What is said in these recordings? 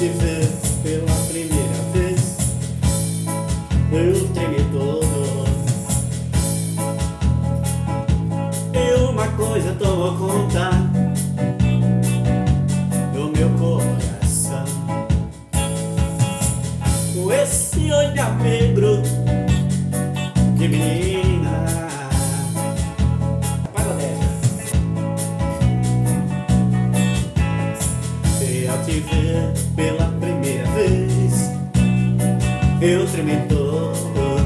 te ver pela primeira vez, eu tremi todo. E uma coisa tomou conta do meu coração. Com esse olhar negro de menina. E ao te ver pela primeira vez, eu tremi todo.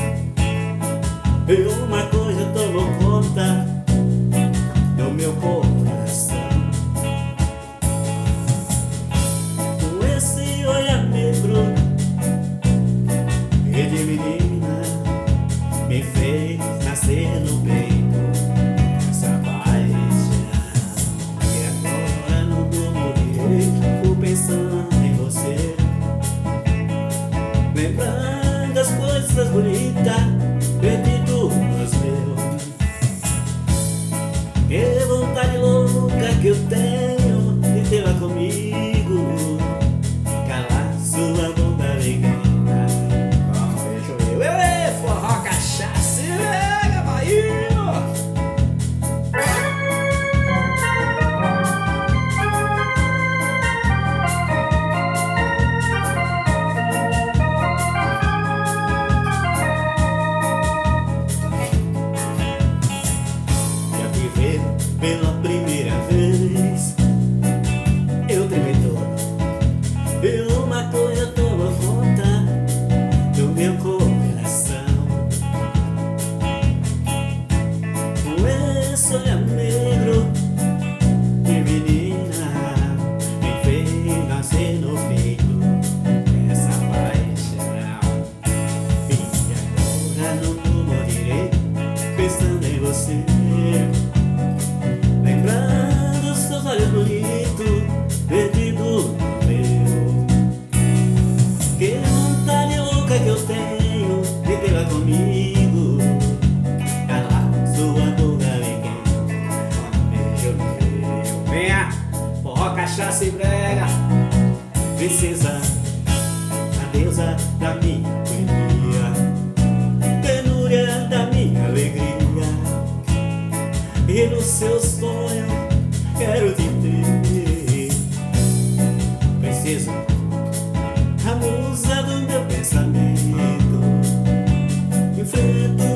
E uma coisa tomou conta do meu coração. Com esse olhar negro e de menina, me fez nascer no peito essa paixão. E agora não durmo direito, pensando em você, lembrando as coisas bonitas perdido nos meus. Que vontade louca que eu tenho de tê-la comigo, calar sua boca ligada com um beijo meu. Forró, cachaça e nega, Bahia. Pela primeira vez, eu tremi todo. E uma coisa tomou conta do meu coração. Com esse olhar negro de menina, me fez nascer no peito essa paixão. E agora não durmo direito, pensando em você, lembrando seus olhos bonitos, perdido no meu. Que vontade louca que eu tenho de tê-la comigo, calar sua boca bem com um beijo meu. Venha, forró, cachaça e brega, princesa, a deusa da minha alegria, penúria da minha alegria. E no seu sonho quero te ter, princesa, a musa do meu pensamento. Enfrento